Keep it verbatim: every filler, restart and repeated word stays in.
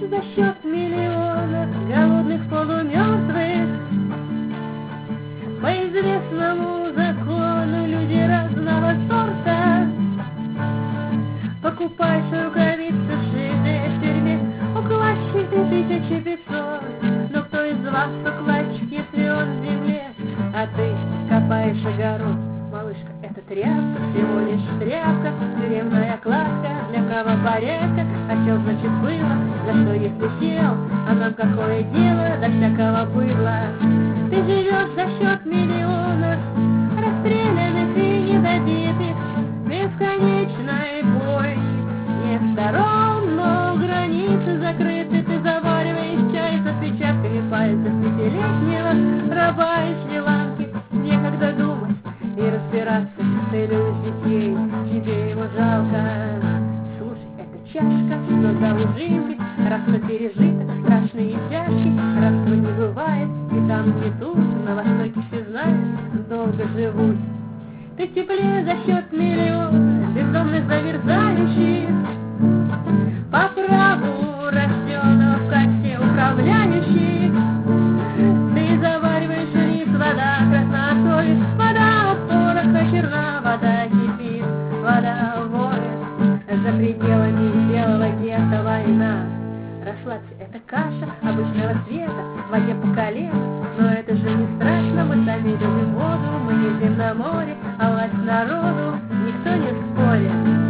за счет миллионов голодных полумертвых. По известному закону люди разного сорта. Покупаешь рукавицы, шитые в тюрьме, укладчики тысячи пятьсот. Но кто из вас укладчик, если он в земле, а ты копаешь огород? Малышка, это тряпка, всего лишь тряпка, тюремная кладка для правопорядка. Хотел, значит, было, за что если сел, а нам какое дело до всякого быдла. Ты живешь за счет миллионов расстрелянных и недобитых, бесконечной бойни. Нет сторон, но границы закрыты. Ты завариваешь чай с отпечатками пальцев пятилетнего раба из Шри-Ланки. Некогда думать и разбираться, ты любишь детей, тебе его жалко. Слушай, это чашка, что за ужинки, раз что пережито, страшные чашки, раз что не бывает, и там, и тут, на востоке все знают, долго живут. Ты теплее за счет миллиона бездомных замерзающих, по праву рожденных в кассе управляющих. Ты завариваешь рис, вода красна соль, вода от пороха черна, вода кипит, вода воет. За пределами белого гетто война. Расслабься, это каша обычного цвета, в воде по колено. Но это же не страшно, мы сами любим воду, мы ездим на море, а власть народу никто не спорит.